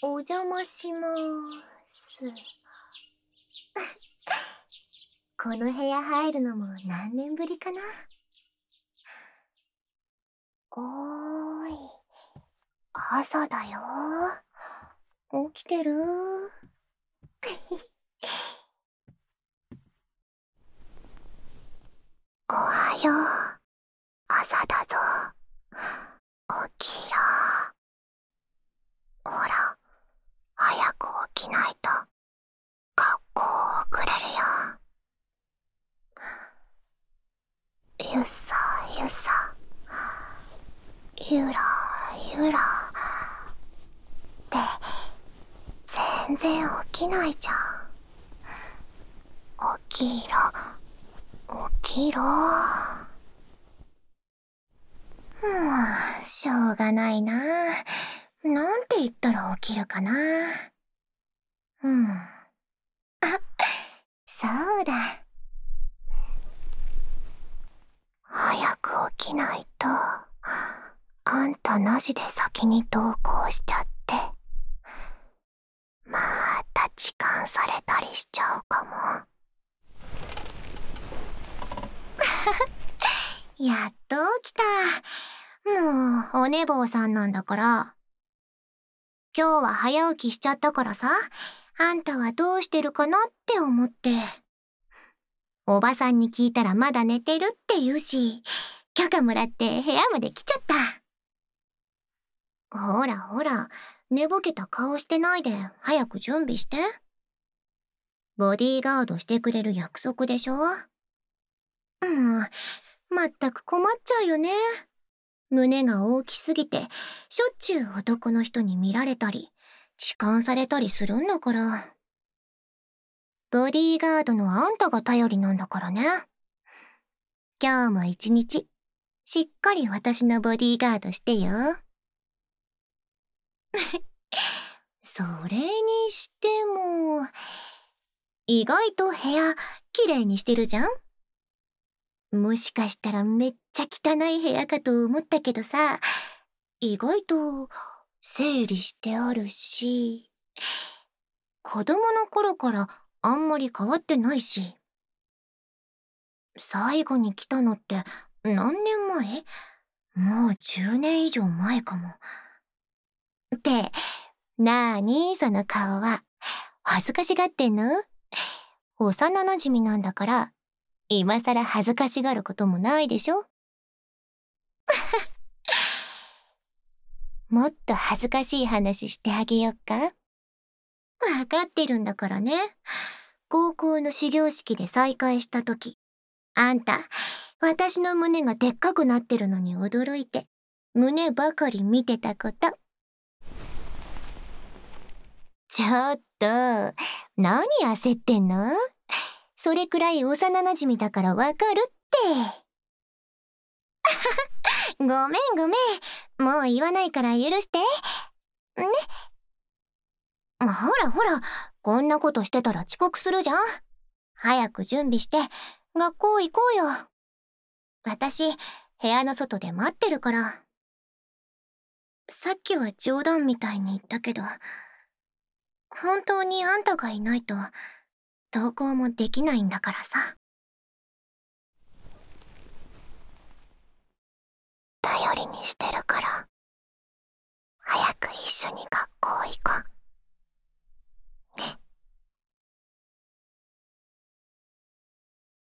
お邪魔しまーす。この部屋入るのも何年ぶりかな。おーい、朝だよ。起きてる？おはよう。朝だぞ。起きろ。ほら、早く起きないと学校遅れるよ。ゆさゆさ、ゆらゆらって全然起きないじゃん。起きろ、起きろ。しょうがないな。なんて言ったら起きるかな。そうだ。早く起きないと、あんたなしで先に登校しちゃって、また痴漢されたりしちゃうかも。やっと起きた。もう、お寝坊さんなんだから。今日は早起きしちゃったからさ、あんたはどうしてるかなって思って。おばさんに聞いたらまだ寝てるって言うし、許可もらって部屋まで来ちゃった。ほらほら、寝ぼけた顔してないで早く準備して。ボディーガードしてくれる約束でしょ。まったく困っちゃうよね。胸が大きすぎて、しょっちゅう男の人に見られたり、痴漢されたりするんだから。ボディーガードのあんたが頼りなんだからね。今日も一日、しっかり私のボディーガードしてよ。それにしても、意外と部屋、綺麗にしてるじゃん？もしかしたらめっちゃ汚い部屋かと思ったけどさ、意外と整理してあるし、子供の頃からあんまり変わってないし。最後に来たのって何年前？もう10年以上前かも。って、なーにその顔は。恥ずかしがってんの？幼馴染なんだから、今さら恥ずかしがることもないでしょ？もっと恥ずかしい話してあげよっか？わかってるんだからね。高校の始業式で再会した時、あんた、私の胸がでっかくなってるのに驚いて、胸ばかり見てたこと。ちょっと、何焦ってんの？それくらい幼馴染だからわかるって。ごめんごめん。もう言わないから許して。ね。ほらほら、こんなことしてたら遅刻するじゃん。早く準備して、学校行こうよ。私、部屋の外で待ってるから。さっきは冗談みたいに言ったけど、本当にあんたがいないと、登校もできないんだからさ。頼りにしてるから、早く一緒に学校行こう。